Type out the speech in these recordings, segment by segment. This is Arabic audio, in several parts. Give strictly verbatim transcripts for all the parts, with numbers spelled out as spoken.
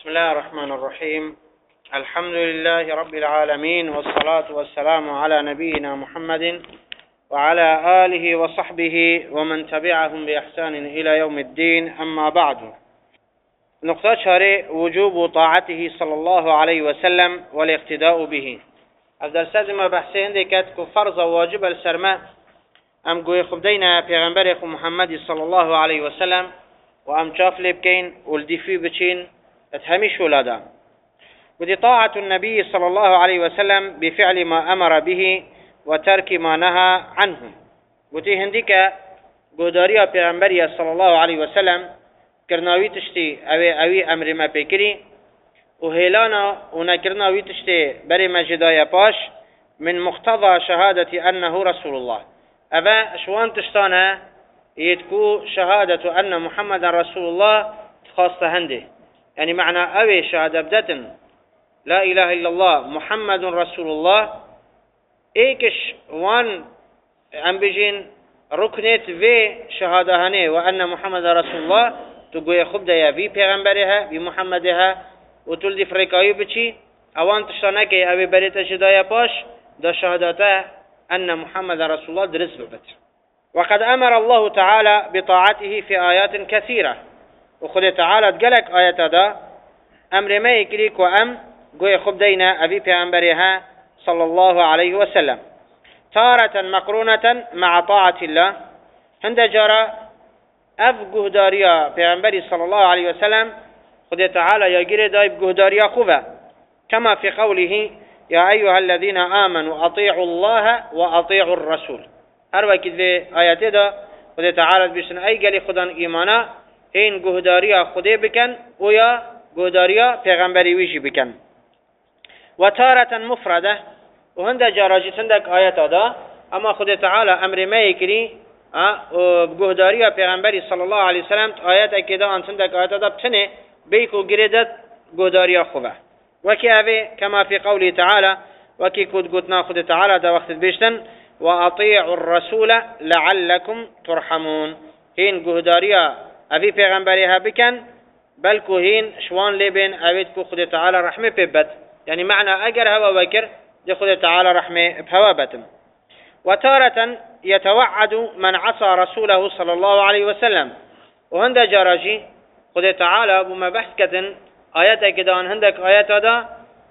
بسم الله الرحمن الرحيم. الحمد لله رب العالمين، والصلاة والسلام على نبينا محمد وعلى آله وصحبه ومن تبعهم بإحسان إلى يوم الدين. أما بعد، نقطة شارع وجوب طاعته صلى الله عليه وسلم والاقتداء به. أفضل سازم بحثين ديكات كفرز واجب السرماء أم قوي خبدينا پیغمبر محمد صلى الله عليه وسلم وأم شاف لبكين والدفي بچين اتهمش ولادا. ودي طاعة النبي صلى الله عليه وسلم بفعل ما أمر به وترك ما نهى عنه. ودي هنديك قداريا پیغمبر صلى الله عليه وسلم کرناوی تشتی اوی اوی امر ما پیکری و هیلانا و نکرناوی تشتی بری مجدای پاش من مقتضى شهادة أنه رسول الله. أبا شوان تشتانا يتكو شهادة أن محمد رسول الله خاصة هنده، يعني معنى أوي شهادة بدتن لا إله إلا الله محمد رسول الله إيكش وان عم بيجين ركنت في شهادة هنه وأن محمد رسول الله تقول خبدا يا في پیغمبرها بمحمدها وتلدي فريقايو بچي اوان تشتانا كي أوي بريت جدايا باش دا شهادته أن محمد رسول الله درس ببت. وقد أمر الله تعالى بطاعته في آيات كثيرة، وخذ تعالى قالك آيات دا أمر ما يكليك وأم قوي خبدينا أبي پیغمبرها صلى الله عليه وسلم تارة مقرونة مع طاعة الله. هند جرى أف قهداريا پیغمبري صلى الله عليه وسلم خذ تعالى يقول دايب قهداريا خوبا، كما في قوله يا أيها الذين آمنوا أطيعوا الله وأطيعوا الرسول. أروى كذا آيات دا خذ تعالى بيشن أي قال خدان إيمانا إن قهداريا خذ بكن ويا قهداريا پیغمبري ويجي بكن. وتارة مفردة، وهند جاراجي سندك آيات دا أما خذ تعالى أمر ما يكري قهداريا پیغمبري صلى الله عليه وسلم آيات كذا أن سندك آيات دا بتنه بيكو قردت قهداريا خوبه. وكي أبي كما في قوله تعالى وكي كود قد ناخذ تعالى دا وقت بيشتن وأطيعوا الرسول لعلكم ترحمون. هين قهداريا أبي پیغمبريها بكن بلكو هين شوان لبن أبيتكو خذ تعالى رحمه ببت، يعني معنى أجر هوا وكر دي خذ تعالى رحمه بهوابتم. وتارة يتوعد من عصى رسوله صلى الله عليه وسلم، وهند جاراجي خذ تعالى بما بحث كتن آيات كدان هندك آيات هذا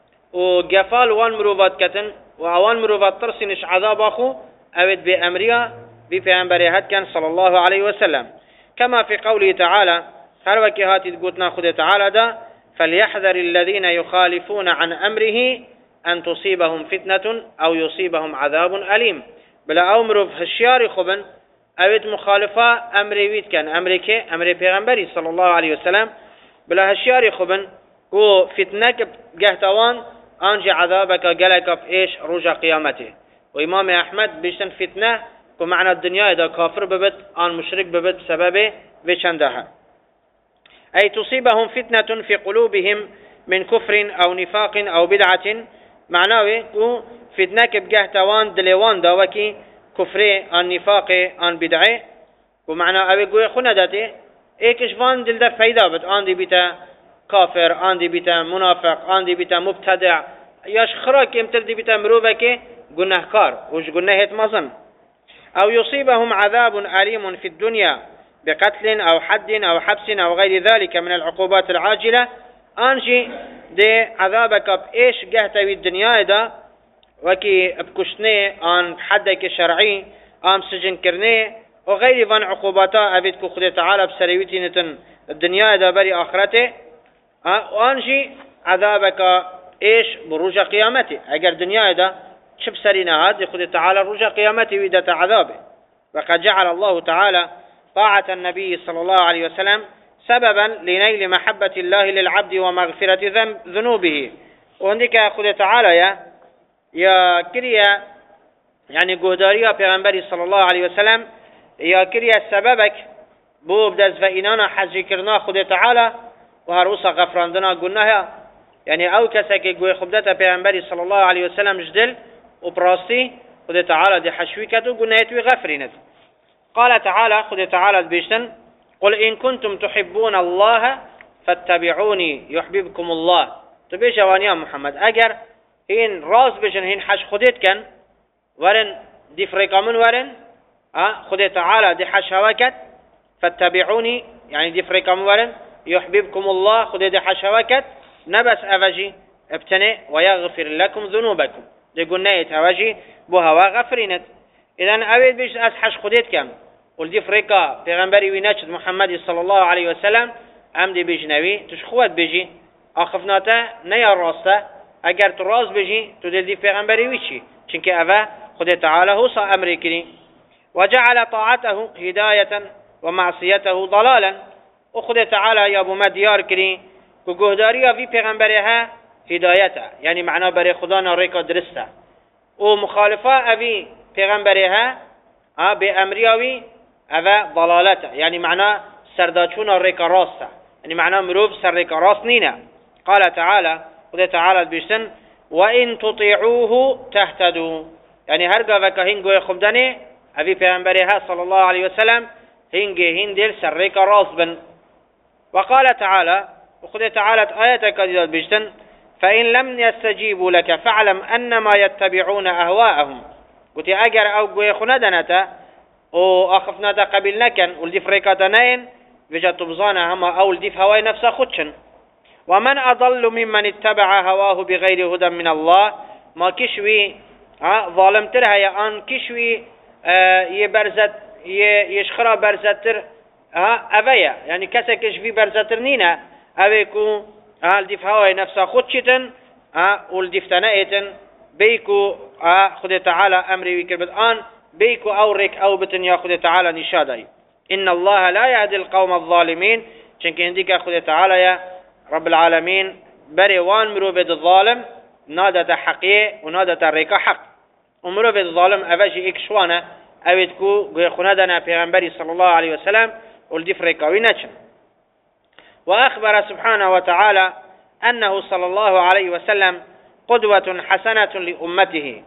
وجفال وان مروفات كتن وأوان مروفات ترسنش عذاب أخو أبد بأمريا بفعنبريهات كان صلى الله عليه وسلم، كما في قوله تعالى هروكي هاتي تقولنا خذ تعالى دا فليحذر الذين يخالفون عن أمره أن تصيبهم فتنة أو يصيبهم عذاب أليم. بلا أمر في هشيار خبن أبد مخالفة أمري ويت كان أمريكي أمري بيغمبري صلى الله عليه وسلم بلا هشيار خبن و فتنك جهتوان أنجي عذابك جلك في إيش رجع قيامته. وإمام أحمد بيشتن فتنة ومعنى الدنيا إذا كافر ببت أن مشرك ببت بسببه بيشندها، أي تصيبهم فتنة في قلوبهم من كفر أو نفاق أو بدعة. معناه و فتنك بجهتوان دلوان داوكي كفر أن نفاق أن بدعة، ومعنى أبي قوي خندته إيكش فان دل ده فايدة بت آن دي بيتا كافر آن دي بيتا منافق آن دي بيتا مبتدع ياش خراك يمتر دي بيتا مروبك جنهكار وش جنهت مظن. أو يصيبهم عذاب أليم في الدنيا بقتل أو حد أو حبس أو غير ذلك من العقوبات العاجلة. أنجي دي عذابك بإيش جهتوي الدنيا دا وكي بكشني آن حدك شرعي آم سجن كرني وغير ذن عقوباتا أبيتكو خذ تعالى بسريوتي نتن الدنيا دا بري آخرته. وانجي عذابك إيش برجع قيامته، أجر دنيا دا شب سرينا هذا خذ تعالى رجع قيامته ويدة عذابه. وقد جعل الله تعالى طاعة النبي صلى الله عليه وسلم سببا لنيل محبة الله للعبد ومغفرة ذنوبه. وعندك خذ تعالى يا يا كريا يعني قهداريا پیغمبري صلى الله عليه وسلم يا كريا سببك بو بدز فإنانا حجي كرنا خذ تعالى وهروسا غفراندنا قلناها، يعني أو كسك قوي خبدتا پیغمبري صلى الله عليه وسلم جدل وبراستي خذ تعالى دي حشويكتو قلنا يتوي غفرينت. قال تعالى خذ تعالى بيشتن قل إن كنتم تحبون الله فاتبعوني يحببكم الله. تبي جوانيا محمد أجر هين راس بجن هين حش خديت كان ورن دي فريقا من ورن أه خدي تعالى دي حش هواكت فاتبعوني يعني دي فريقا من ورن يحببكم الله خدي دي حش هواكت نبس أفجي ابتني ويغفر لكم ذنوبكم دي قلنا يتهواجي بوها غفرينت. إذن أبيد بيش أس حش خديت كم ولدي فريقا پیغمبری وینچد محمد صلى الله عليه وسلم ام دی بجنوی تش خوات بجی آخفناتا نیا راسته اگر تو راست بجی تو دل دی پیغمبری ویچی چنکه اوه خود تعالی هو صا امری کنی وجعل طاعته هداية ومعصيته ضلالا وخد تعالى يا ابو مديار كري كجهداريا في پیغمبرها هدايته يعني معناه بري خدانا ريكا درسته ومخالفه ابي پیغمبرها ا بامرياوي اوا ضلالته يعني معناه سرداچون ريكا راسته يعني معناه مروب سر ريكا راس نينا. قال تعالى خد تعالى بيشتن وان تطيعوه تهتدوا يعني هرگا وكهين گوي خبدني ابي پیغمبرها صلى الله عليه وسلم هنگي هندل سر ريكا راس بن. وقال تعالى وخد تعالى آياتك بيشتن فإن لم يستجيبوا لك فاعلم أنما يتبعون أهواءهم قلت أجر أو قوي خندنتا أو أخفناتا قبلنا كان ولدي فريقاتنين وجدت تبزانا هما أو لدي هواي نفسه خدشن. ومن أضل ممن اتبع هواه بغير هدى من الله ما كشوي ظالم ترها يا أن كشوي اه يبرزت يشخرا برزتر ها أبيا يعني كسا كشفي برزتر نينا أبيكو ها لدي هواي نفسه خدشتن ها ولدي فتنائتن بيكو ها خد تعالى أمري ويكربت آن بيكو أورك أو بتن يا خد تعالى نشادي. إن الله لا يهدي القوم الظالمين چنك هنديك خد تعالى يا رب العالمين بريوان مروبد الظالم نادة حقية ونادة ريكا حق ومروبد الظالم أفاجي إكشوانا أبيتكو قوي خنادنا پیغمبري صلى الله عليه وسلم ولدي فريكاوي نچن. وأخبر سبحانه وتعالى أنه صلى الله عليه وسلم قدوة حسنة لأمته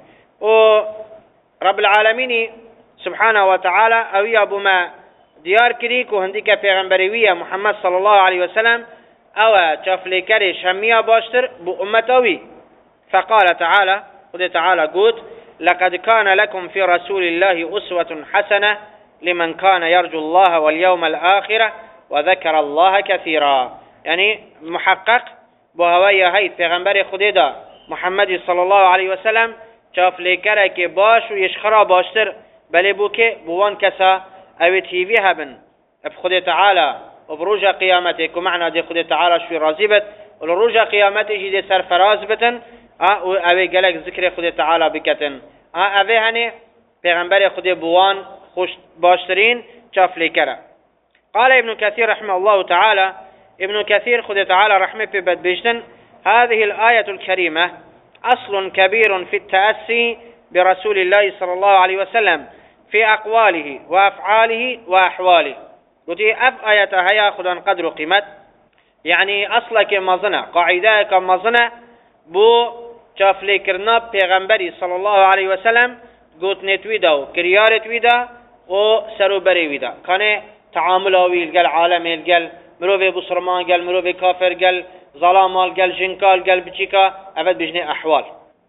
ورب العالمين سبحانه وتعالى أوي أبو ما ديار كريك وهنديك پیغمبريوية محمد صلى الله عليه وسلم أو تفليكري شمية باشتر بأمتوي. فقال تعالى قد تعالى قلت لقد كان لكم في رسول الله أسوة حسنة لمن كان يرجو الله واليوم الآخرة وذكر الله كثيرا يعني محقق بهوايا هاي پیغمبر خديدا محمد صلى الله عليه وسلم شاف لكره که باش و يشخرا باشتر بل بوكي بوان كسا او تيفي هبن بخد تعالى وبروج قيامته كمعنى دي خد تعالى شوي رازبت ولروج قيامته جي دي سر فرازبتن او قالك ذكر خد تعالى بكتن او هني پیغمبر خد بوان خوش باشترين شاف لكره. قال ابن كثير رحمه الله تعالى ابن كثير خد تعالى رحمه ببد بيجتن هذه الآية الكريمة أصل كبير في التأسي برسول الله صلى الله عليه وسلم في أقواله وأفعاله وأحواله. قلت أف آية هيا خدان قدر قيمت يعني أصلك مظنة قاعدة مظنة بو شافلي كرنا پیغمبري صلى الله عليه وسلم قلت نتويدا وكريار تويدا وسرو بري ويدا كان تعامل ويل قال عالم قال مروفي بصرمان قال مروفي كافر قال ظلامال قال جنكال قال بشيكا أفد بجني أحوال.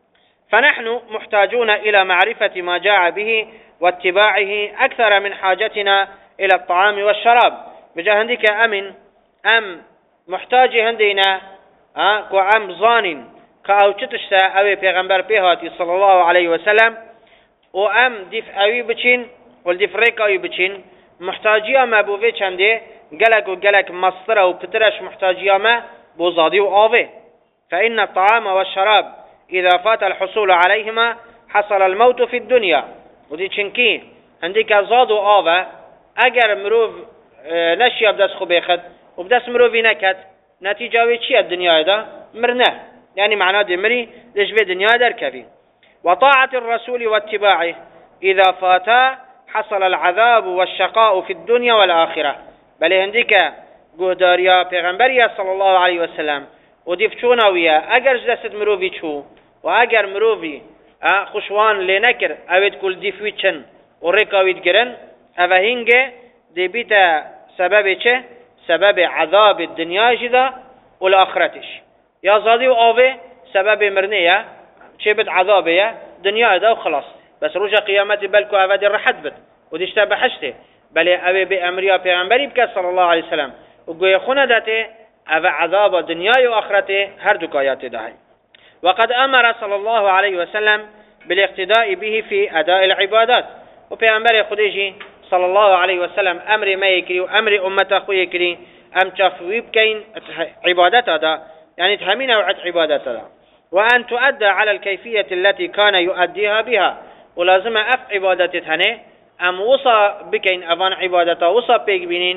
فنحن محتاجون إلى معرفة ما جاء به واتباعه أكثر من حاجتنا إلى الطعام والشراب. بجا هنديك أمن أم محتاج هندينا أه كو أم ظان كأو تشتا أوي پیغمبر بيهاتي صلى الله عليه وسلم وأم ديف أوي بچين والديف ريك أوي بچين محتاجيا ما بوفي چنده قلق وقلق مصر وبترش محتاجيا ما بوزادي وآوه. فإن الطعام والشراب إذا فات الحصول عليهما حصل الموت في الدنيا. ودي چنكي عندك زاد وآوه اگر مروف نشي بدس خبيخد وبدس مروفي نكت نتيجة ويشي الدنيا دا مرنه يعني معناه دي مري ليش في الدنيا در كفي. وطاعة الرسول واتباعه إذا فاتا حصل العذاب والشقاء في الدنيا والآخرة. بل عندك قهداريا پیغمبريا صلى الله عليه وسلم وديفچونا ويا اگر جسد مروفي چو و اگر مروفي خوشوان لنكر اوید كل ديفوي چن و ركاويد گرن او هنگه دي بيتا سبب چه سبب عذاب الدنيا جدا والآخرتش يا زادي وآوه سبب مرنية شبت عذابية دنيا دا وخلاص بس رجع قيامتي بلكو أفادي رحت بد وديش تبحشته بل أبي بأمريا بيغمبري بك صلى الله عليه وسلم وقوي خونه داته أفا عذاب الدنيا وآخرته هردوك آيات داعي وقد أمر صلى الله عليه وسلم بالاقتداء به في أداء العبادات وبيغمبري خديجي صلى الله عليه وسلم أمر ما يكري وأمر أمة أخوي يكري أم تفوي بكين عبادات هذا يعني تهمين وعد عبادات هذا وأن تؤدى على الكيفية التي كان يؤديها بها ولازم أف عبادتها هنه أم وصى بكين أفان عبادته وصى بيك بنين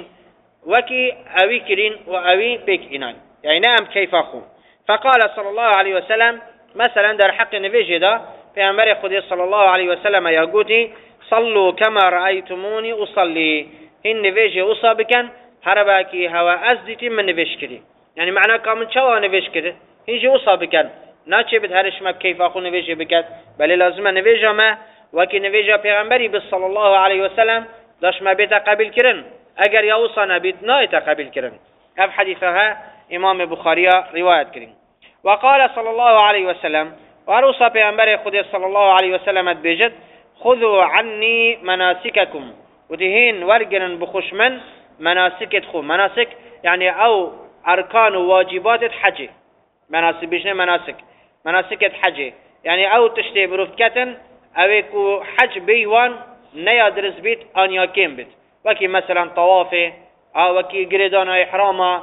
وكي أوي كرين وأوي بيك إنان يعني نعم كيف أخو فقال صلى الله عليه وسلم مثلا در حق نفيجي دا في أمر خدي صلى الله عليه وسلم يقولي صلوا كما رأيتموني أصلي هن نفيجي وصى بكن هرباكي هوا أزدتي من نفيش كري يعني معناه كامل شوا نفيش كري هنجي وصى بكن ناچه بد هرش ما كيف أخو نفيجي بكت بل لازم نفيجا ما وكي نفيجا پیغمبری بس صلى الله عليه وسلم داش ما بيتا قبل كرن اگر يوصى نبيت نايتا قبل كرن اف حديثها امام بخاري رواية كرن وقال صلى الله عليه وسلم وروصى پیغمبر خود صلى الله عليه وسلم بيجد خذوا عني مناسككم ودهين ورقنا بخشمن مناسك خو مناسك يعني او اركان وواجبات الحج مناسك بيجنه مناسك مناسك الحج يعني او تشتي بروفكتن اوكو حج بيوان نيا درس بيت انيا كيم بيت وكي مثلا طوافه او وكي جريدان احراما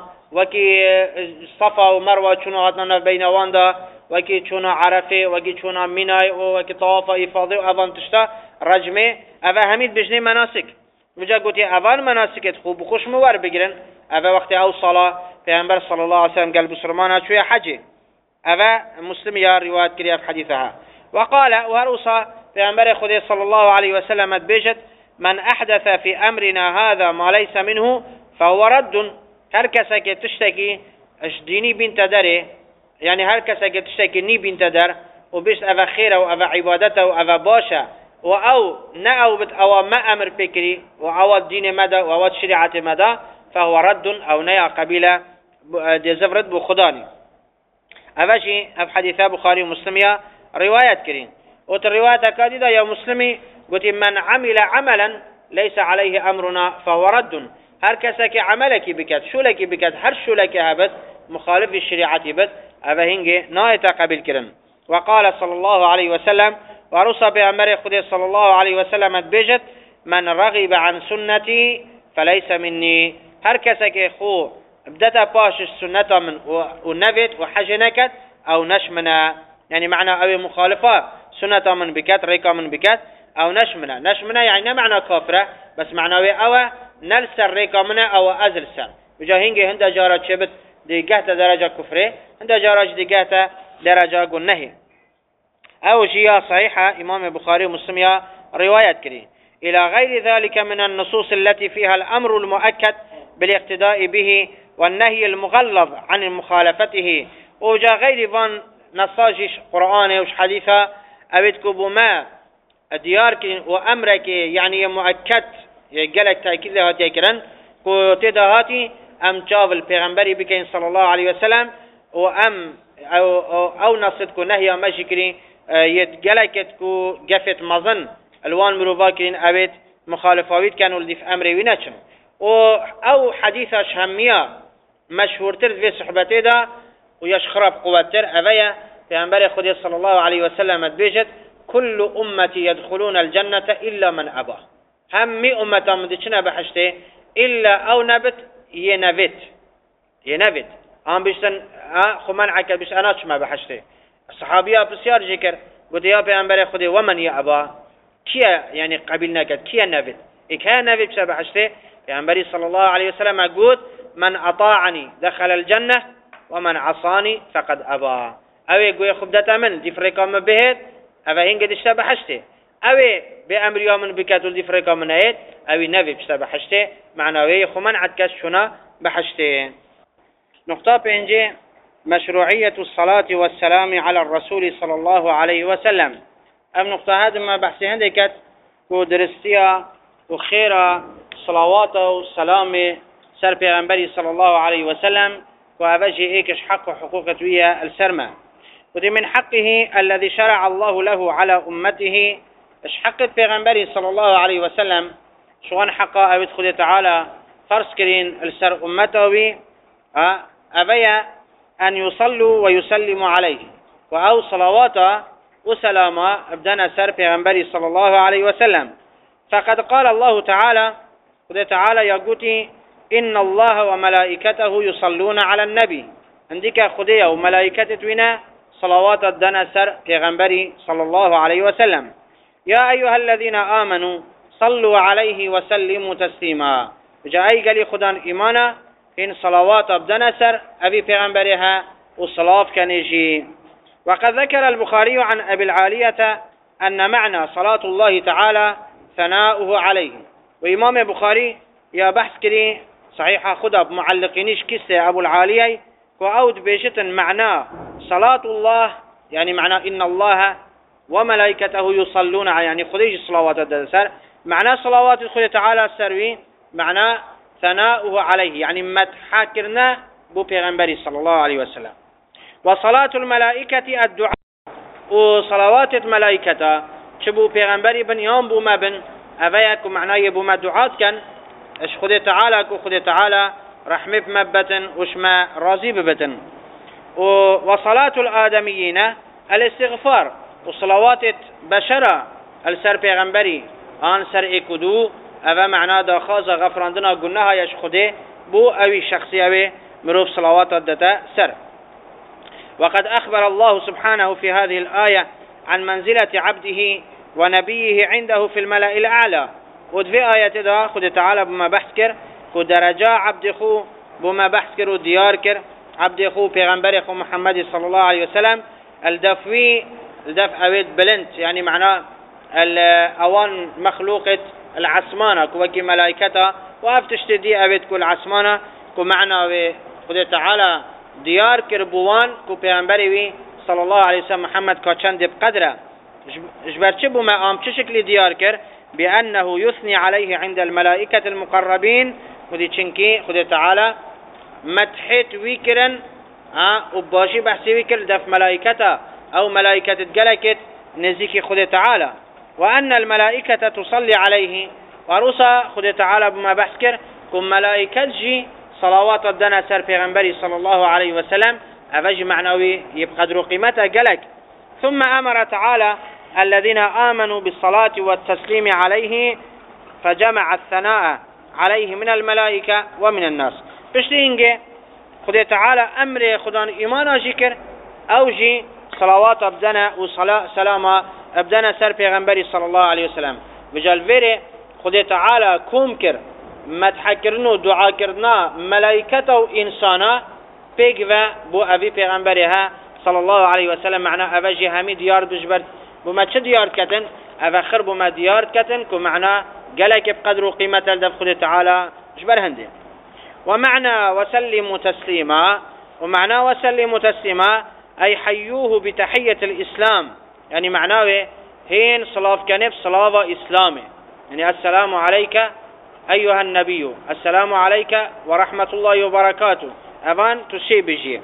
وكي صفا ومروه شنو هاتنا بين واندا وكي شنو عرفه وكي شنو مناي وكي طواف افاضه وافان تشتا رجمه افا هميد بجني مناسك وجا قلتي افان مناسك خوب وخش مور بگرن افا وقت او صلاه پیغمبر صلى الله عليه وسلم قال بسرمانه شويه حج افا مسلم يا روايه كريا في حديثها وقال وهروصا پیغمبر خدا صلى الله عليه وسلم بيجت من احدث في امرنا هذا ما ليس منه فهو رد هر کسی که تشتكي اش ديني بنت داره يعني هر کسی که تشتكي ني بنت در و بيش اوا خيره و اوا عبادته و اوا باشه و او نه او بت او ما امر فكري و او دين مدى و او شريعه مدى فهو رد او نيا قبيله دي زفرت بو خداني اوشي اف حديث بخاري ومسلم روايات كرين وتروايات كاديدا يا مسلمي قلت من عمل عملا ليس عليه امرنا فهو رد هر كسك عملك بكت شو لك بكت هر شو لك هبت مخالف الشريعه بت ابا هنجي نايت قبل كرن وقال صلى الله عليه وسلم ورصى بأمر خدي صلى الله عليه وسلم بيجت من رغب عن سنتي فليس مني هر كسك خو بدأت باش السنة من ونفت وحجنكت او نشمنا يعني معنى او مخالفه سنة من بكت ريكا من بكت او نشمنا نشمنا يعني معنى كافره بس معناوي او نلسر ريكا منا او ازل سر وجا هنگي هنده جارات شبت دي قهتا درجة كفره هنده جارات دي قهتا درجة قنهي او جيا صحيحة امام بخاري ومسلم رواية كري الى غير ذلك من النصوص التي فيها الامر المؤكد بالاقتداء به والنهي المغلظ عن مخالفته وجا غير فان نصاجش قرآن وش حديثة أبدكو بما ديارك وأمرك يعني مؤكد يقلك تأكيد لها تكرن وتدهاتي أم جاب البيغمبري بكين صلى الله عليه وسلم وأم أو, أو, أو نصدكو نهي مشكري يتقلك تكو قفت مظن الوان مروفاكين أبد مخالفاويت كانوا اللي في أمري ونشم أو حديثة شهمية مشهور ترد في صحبته دا ويشخرب قواتر أبايا پیغمبر خدا صلى الله عليه وسلم بيجت كل أمتي يدخلون الجنة إلا من أبا همي أمتا مدشنا بحشته إلا أو نبت ينبت ينبت أم بيشتن خمان عكا بيش أنا شما بحشته الصحابية بسيار جكر قلت يا پیغمبر خدا ومن يا أبا كيا يعني قبلنا كد كيا نبت إكها نبت بش بحشته پیغمبر صلى الله عليه وسلم قلت من أطاعني دخل الجنة ومن عصاني فقد أبا اوه گوی خوب دتا من دی فرقا من بهد اوه هنگ دشتا بحشته اوه به امریا من بکتول دی فرقا من هید اوه نوی بشتا بحشته معناوه خو من عدکس شنا بحشته نقطة پنجه مشروعية الصلاة والسلام على الرسول صلى الله عليه وسلم ام نقطة هذا ما بحثي هندكت كو درستيا وخيرا صلوات وسلام سر پیغمبری صلى الله عليه وسلم وأبجي إيكش حق وحقوق ويا السرمة. ودي من حقه الذي شرع الله له على أمته اش حق پیغمبری صلى الله عليه وسلم شوان حقا أبد خد تعالى فرض كرين السر أمته أبيا أن يصلوا ويسلموا عليه وأو صلواته وسلاما ابدنا سر پیغمبری صلى الله عليه وسلم. فقد قال الله تعالى خد تعالى يقولي إن الله وملائكته يصلون على النبي عندك خدية وملائكته ونا صلوات الدنا سر پیغمبری صلى الله عليه وسلم. يا أيها الذين آمنوا صلوا عليه وسلموا تسليما. جاءي قال خدان إيمانا إن صلوات ابدنا سر أبي پیغمبرها وصلاة كنجي. وقد ذكر البخاري عن أبي العالية أن معنى صلاة الله تعالى ثناؤه عليه. وإمام البخاري يا بحث كري صحيحة خدا بمعلقينيش كسة أبو العالية وأود بيشت معناه صلاة الله يعني معناه إن الله وملائكته يصلون يعني خديج صلوات الدسر معناه صلوات الخدي تعالى السروي معناه ثناؤه عليه يعني مدحكرنا بو پیغمبري صلى الله عليه وسلم. وصلاة الملائكة الدعاء وصلوات الملائكة شبو پیغمبري بن يوم بو ما بن أفياك معناه يبو ما دعات كان اش خدي تعالى كو خدي تعالى رحمة مبتن وشما راضي ببتن. وصلاة الآدميين الاستغفار وصلوات بشرة السر پیغمبري آن سر اكدو أفا معناه دا خاصة غفراندنا قلناها يش خدي بو أوي شخصي أوي مروف صلوات الدتا سر. وقد أخبر الله سبحانه في هذه الآية عن منزلة عبده ونبيه عنده في الملأ الأعلى. ودفي آية دا خد تعالى بما بحث كر كدرجة عبد خو بما بحث كر وديار كر عبد خو پیغمبر خو محمد صلى الله عليه وسلم الدفوي الدف أويد بلنت يعني معناه الأوان مخلوقة العسمانة كوكي ملائكتها وأفتشتدي أويد كل عسمانة كو معنى خد تعالى ديار كر بوان كو پیغمبر صلى الله عليه وسلم محمد كاچند بقدره جبرچه بما آم چه شكل ديار كر بأنه يثني عليه عند الملائكة المقربين ودي چنكي خد تعالى مدحت ويكرن ها وباشي بحثي ويكر دف ملائكته أو ملائكة جلكت نزيكي خد تعالى. وأن الملائكة تصلي عليه ورسا خد تعالى بما بحث كر كم ملائكة جي صلوات الدنا سر پیغمبري صلى الله عليه وسلم أفج معنوي يبقدر قيمته جلك. ثم أمر تعالى الذين آمنوا بالصلاة والتسليم عليه فجمع الثناء عليه من الملائكة ومن الناس. بشتينجي خدي تعالى أمر خدان إيمانا جيكر أو جي صلوات أبدنا وصلاة سلامة أبدنا سر پیغمبري صلى الله عليه وسلم بجال فيري خدي تعالى كوم كر مدحكرنو دعا كرنا ملائكة وإنسانا بيقفا بو أبي پیغمبرها صلى الله عليه وسلم معنا أبجي همي ديار بجبر بما چه ديار كتن أفخر بما ديار كتن كو معنا قلك بقدر قيمة الدف خدي تعالى جبر هندي. ومعنى وسلموا تسليما ومعنى وسلموا تسليما أي حيوه بتحية الإسلام يعني معناه هين صلاة كنف صلاة إسلامي يعني السلام عليك أيها النبي السلام عليك ورحمة الله وبركاته أبان تشيب جيه.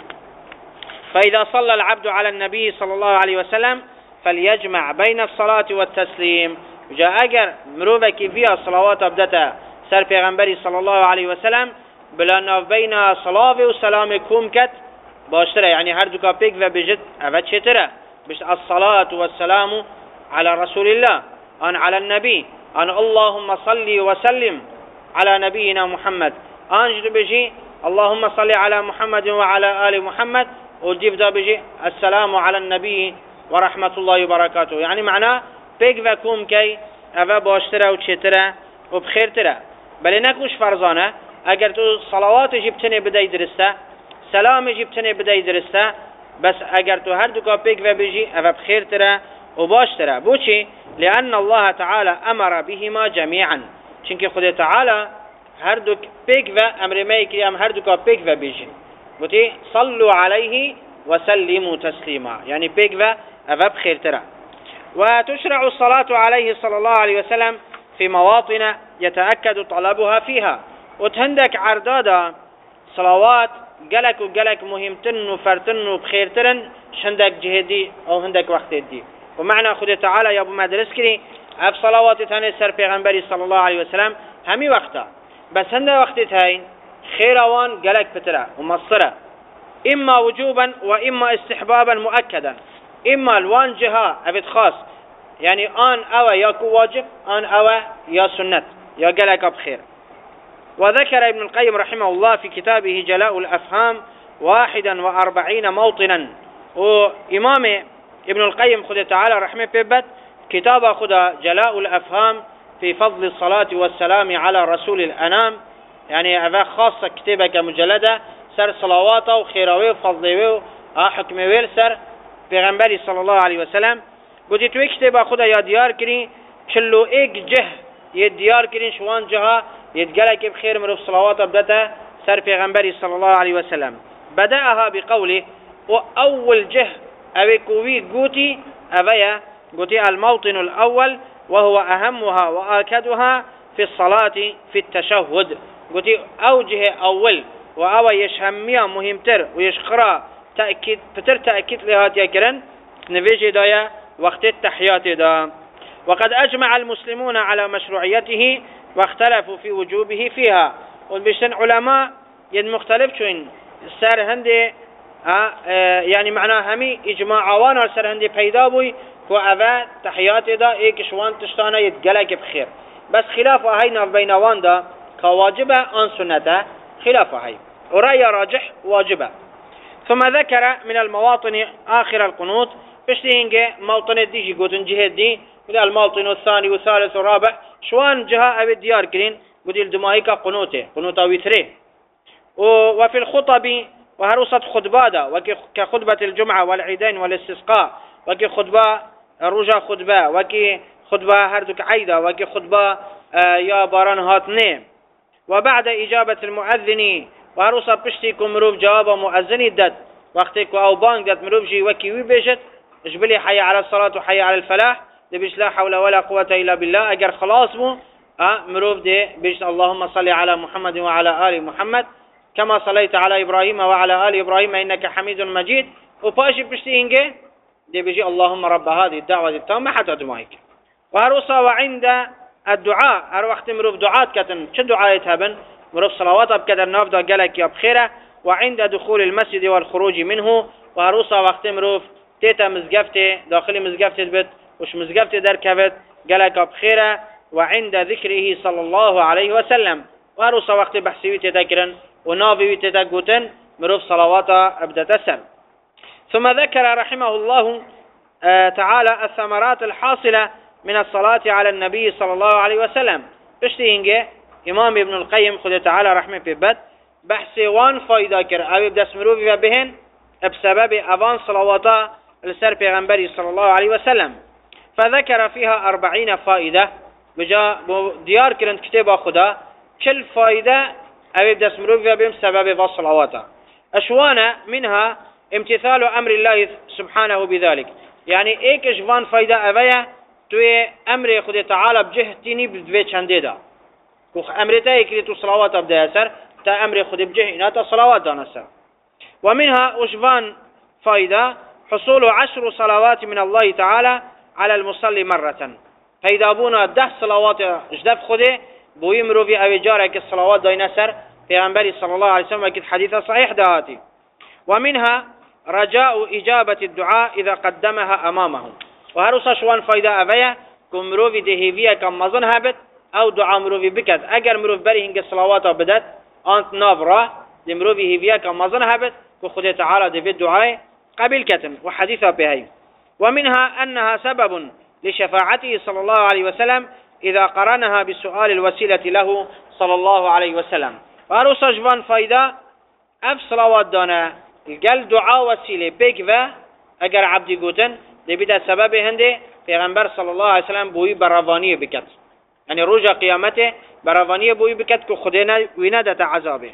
فإذا صلى العبد على النبي صلى الله عليه وسلم فليجمع بين الصلاة والتسليم. جاء أجر مروبك فيها صلوات أبدتا سر پیغمبري صلى الله عليه وسلم بلان بين صلاة وسلام كوم كت باشترى يعني هردوكا بيك وبجد أفد شترى بش الصلاة والسلام على رسول الله أن على النبي أن اللهم صل وسلم على نبينا محمد أنجد بجي اللهم صل على محمد وعلى آل محمد والجيب دا بيجي السلام على النبي ورحمة الله وبركاته يعني معناه بيك وكوم كي أفا باشترى وشترى وبخيرترى بل نكوش فرزانه اگر تو صلوات جبتني بداي درسته سلام جبتني بداي درسته بس اگر تو هر دو کا بيك و بيجي أفا بخيرترى وباشترى بوشي لأن الله تعالى أمر بهما جميعا چونك خد تعالى هر دو بيك و امر ميكي ام هر دو کا بيك و بيجي بوتي صلوا عليه وسلموا تسليما يعني بيك و أفا بخيرترى. وتشرع الصلاة عليه صلى الله عليه وسلم في مواطن يتأكد طلبها فيها وتهندك عردادا صلوات قلك وقلك مهمتن وفرتن وبخيرتن شندك جهدي أو هندك وقت دي. ومعنى خد تعالى يا أبو مدرس كري أب صلوات تاني سر پیغمبري صلى الله عليه وسلم همي وقتا بس هنده وقت تاين خيروان قلك بترا ومصرة إما وجوبا وإما استحبابا مؤكدا. إما الوان جهة أبد خاص يعني آن أو يكو واجب آن أو يا سنة يا قلك بخير. وذكر ابن القيم رحمه الله في كتابه جلاء الأفهام واحدا وأربعين موطنا. وإمام ابن القيم خد تعالى رحمه بيبت كتاب خد جلاء الأفهام في فضل الصلاة والسلام على رسول الأنام يعني هذا خاصة كتابك مجلدة سر صلواته وخيروه وفضله وحكمه سر پیغمبری صلى الله عليه وسلم. قلت توی كتاب خد يا ديار كري چلو ایک جه يديار كري شوان جها يتقلك بخير من الصلوات بدأت سر پیغمبری صلى الله عليه وسلم. بدأها بقوله وأول جه أبي كوي قوتي أبيا قوتي الموطن الأول وهو أهمها وآكدها في الصلاة في التشهد. قوتي أوجه أول وأو يشهميا مهمتر ويشخرا تأكيد فتر تأكيد لهات يكرن نفيجي دايا وقت التحيات دا. وقد أجمع المسلمون على مشروعيته واختلفوا في وجوبه فيها. والبشتن علماء يد مختلف شوين سر هندي اه اه يعني معناه همي إجماع وانا سر هندي بيدابوي وأبا تحيات دا ايك شوان تشتانا يتقلق بخير. بس خلاف هاي بين وان دا كواجبة عن سنة خلاف هاي ورأي راجح واجبة. ثم ذكر من المواطن آخر القنوت بشتهنجي موطن ديجي قوتن جهد دي الموطن الثاني والثالث والرابع شوان جهة أبي ديار كرين قدي الدمائك قنوته قنوتا ويتريه. وفي الخطب وهروسة خطبادا وكي خطبة الجمعة والعيدين والاستسقاء وكي خطبة رجا خطبة وكي خطبة هردك عيدة وكي خطبة آه يا باران هاتني. وبعد إجابة المؤذن وهروسة بشتيكم مروف جواب مؤذن الدد وقتك أو بانك دد مروف جي وكي ويبجت اجبلي حي على الصلاة وحي على الفلاح دبش لا حول ولا قوة إلا بالله. أجر خلاص مو أه مروف دي بيش اللهم صل على محمد وعلى آل محمد كما صليت على إبراهيم وعلى آل إبراهيم إنك حميد مجيد. وباشي بشتي إنجي دي بيجي اللهم رب هذه الدعوة التامة حتى دمائك. وهروسا وعند الدعاء هر وقت مروف دعاء كتن شو دعاء يتهبن مروف صلوات بكتر نافدا قالك يا بخيرة. وعند دخول المسجد والخروج منه وهروسا وقت مروف تيتا مزقفتي داخل مزقفتي بيت وش مزقفتي در كبت قالك بخيرة. وعند ذكره صلى الله عليه وسلم وهروسا وقت بحثي تذكرن ونافي تذكرن مروف صلواتا أبدا تسر. ثم ذكر رحمه الله آه تعالى الثمرات الحاصلة من الصلاة على النبي صلى الله عليه وسلم. بشتينجي إمام ابن القيم خد تعالى رحمه في بد بحثي وان فايدة كر أو يبدأ سمروفي بهن بسبب أبان صلواتا لسر پیغمبري صلى الله عليه وسلم. فذكر فيها أربعين فائدة بجا ديار كرن كتاب خدا كل فائدة أو يبدأ سمروفي بهم سبب صلواتا. أشوانا منها امتثال أمر الله سبحانه بذلك يعني ايك اجوان فائدة أبايا توي أمر خد تعالى بجهتيني بدوي چنده دا كوخ أمرتا يكري تو صلوات أبدا يسر تا أمر خد بجه إنا تا صلوات دانا سر. ومنها أجوان فائدة حصول عشر صلوات من الله تعالى على المصلي مرة. فإذا بونا ده صلوات اجدف خده بو يمرو في أبي جارك الصلوات دانا سر في أنبري صلى الله عليه وسلم وكد حديثة صحيح دهاتي. ومنها رجاء إجابة الدعاء إذا قدمها أمامه. وهروسا شوان فايدة أبايا كم مروفي دهيفية كم مظن هابت أو دعاء مروفي بكت أجر مروف بري هنگ الصلوات بدت أنت نافرة دي مروفي هيفية كم مظن هابت كخد تعالى دي الدعاء قبل كتن وحديثة بهاي. ومنها أنها سبب لشفاعته صلى الله عليه وسلم إذا قرنها بسؤال الوسيلة له صلى الله عليه وسلم. وهروسا شوان فايدة أف صلوات دانا قال دعاء وسيلة بيك و اگر عبدي قوتن دي بدا سبب هنده پیغمبر صلى الله عليه وسلم بوي براوانيه بكت يعني رجع قيامته براوانيه بوي بكت كو خدنا وينادة عذابه.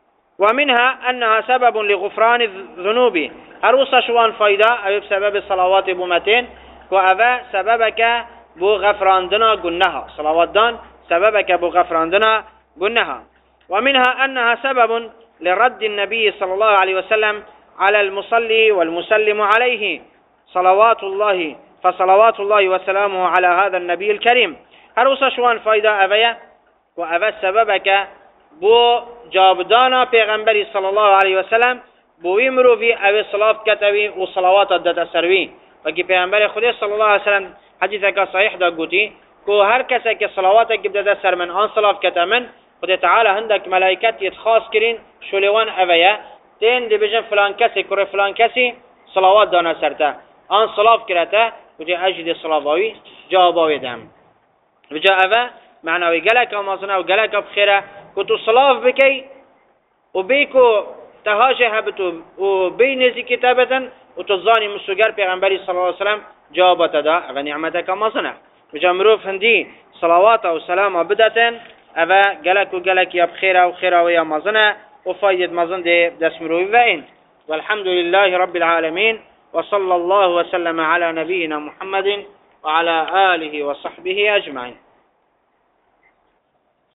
ومنها أنها سبب لغفران الذنوب. هروسا شوان فايدة أو بسبب الصلوات بومتين كو أبا سببك بو غفراندنا قنها صلوات دان سببك بو غفراندنا قنها. ومنها أنها سبب لرد النبي صلى الله عليه وسلم على المصلي والمسلم عليه صلوات الله فصلوات الله وسلامه على هذا النبي الكريم. هروسا شوان فايدة أبيا وأبا سببك بو جابدانا پیغمبری صلی الله علیه وسلم بوی مروفی او صلاة کتوی و صلوات داتا سروی وکی پیغمبر خدا صلی الله علیه وسلم حدیث که صحیح دا گوتی که هر کسی که صلوات که داتا سر من آن صلاة کتا من خدا تعالی هندک ملائکت یتخاص کرین شلوان اویا تین دی بجن فلان کسی کره فلان کسی صلوات دانا سرتا آن صلاة کرتا وجه اجد صلاوی جواباوی دم بجا اوه معناوی گلک آمازنه و گلک بخیره كتو صلاف بكي وبيكو تهاجه هبتو وبينزي كتابة وتظاني مسوغر پیغمبري صلى الله عليه وسلم جوابت دا اغا نعمتك مصنع بجامروف هندي صلوات وسلام بدتن اغا قلق وقلق يا بخيرا وخيرا ويا مصنع وفايدة مصن دي دسمروي وين. والحمد لله رب العالمين وصلى الله وسلم على نبينا محمد وعلى آله وصحبه أجمعين.